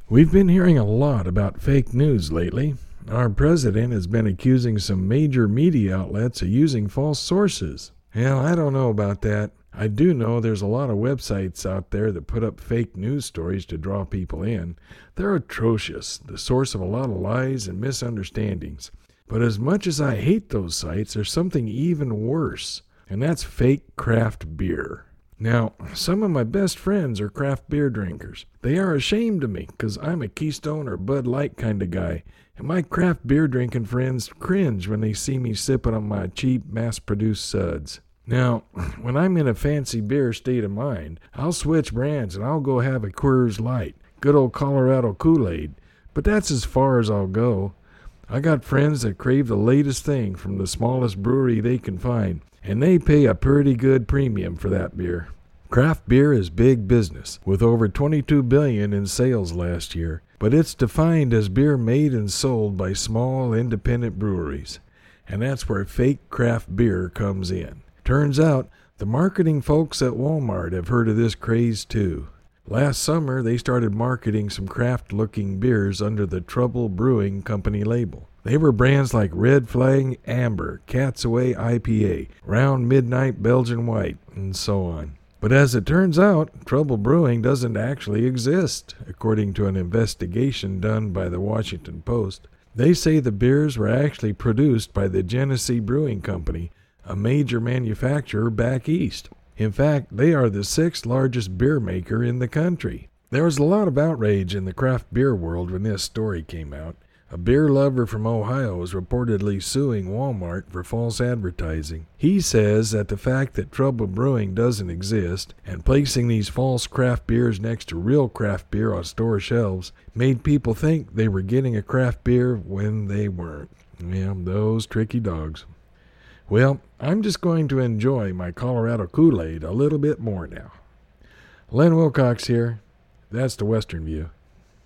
We've been hearing a lot about fake news lately. Our president has been accusing some major media outlets of using false sources. Well, I don't know about that. I do know there's a lot of websites out there that put up fake news stories to draw people in. They're atrocious, the source of a lot of lies and misunderstandings. But as much as I hate those sites, there's something even worse, and that's fake craft beer. Now, some of my best friends are craft beer drinkers. They are ashamed of me because I'm a Keystone or Bud Light kind of guy, and my craft beer drinking friends cringe when they see me sipping on my cheap, mass-produced suds. Now, when I'm in a fancy beer state of mind, I'll switch brands and I'll go have a Coors Light, good old Colorado Kool-Aid, but that's as far as I'll go. I got friends that crave the latest thing from the smallest brewery they can find, and they pay a pretty good premium for that beer. Craft beer is big business, with over $22 billion in sales last year, but it's defined as beer made and sold by small independent breweries, and that's where fake craft beer comes in. Turns out, the marketing folks at Walmart have heard of this craze too. Last summer, they started marketing some craft-looking beers under the Trouble Brewing Company label. They were brands like Red Flag Amber, Cat's Away IPA, Round Midnight Belgian White, and so on. But as it turns out, Trouble Brewing doesn't actually exist, according to an investigation done by the Washington Post. They say the beers were actually produced by the Genesee Brewing Company, a major manufacturer back east. In fact, they are the 6th largest beer maker in the country. There was a lot of outrage in the craft beer world when this story came out. A beer lover from Ohio is reportedly suing Walmart for false advertising. He says that the fact that Trouble Brewing doesn't exist and placing these false craft beers next to real craft beer on store shelves made people think they were getting a craft beer when they weren't. Yeah, those tricky dogs. Well, I'm just going to enjoy my Colorado Kool-Aid a little bit more now. Len Wilcox here. That's the Western View.